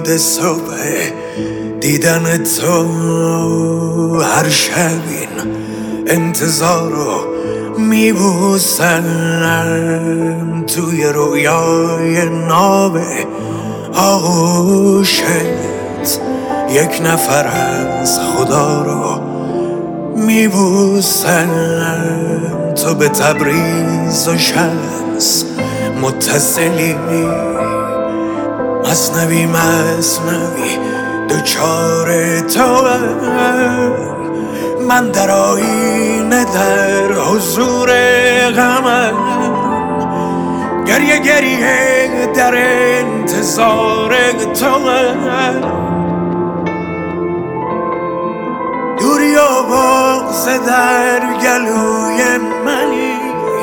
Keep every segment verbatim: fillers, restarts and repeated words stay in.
امید صبح دیدن تو هر شب این انتظارو میبوسم توی رویای ناب آغوشت یک نفر از خدا رو میبوسم تو به تبریز و شمس متصلی مثنوی مثنوی دوچار تو من در آینه در حضور غمم گریه گریه در انتظار تو دوری و بغض در گلوی منی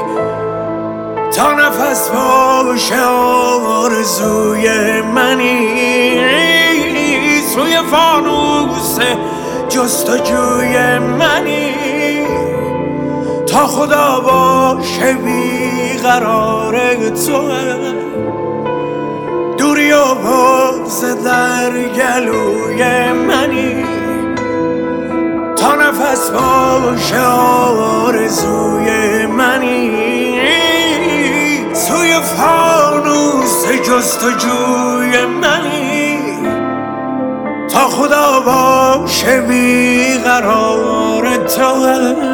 تا نفس باشه آرزوی منی سوی فانوس جستجوی منی تا خدا باشه بیقرار تو دوری و بغض در گلوی منی تا نفس باشه آرزوی منی سوی فانوس جستجوی منی تا خدا باشه بیقرار تو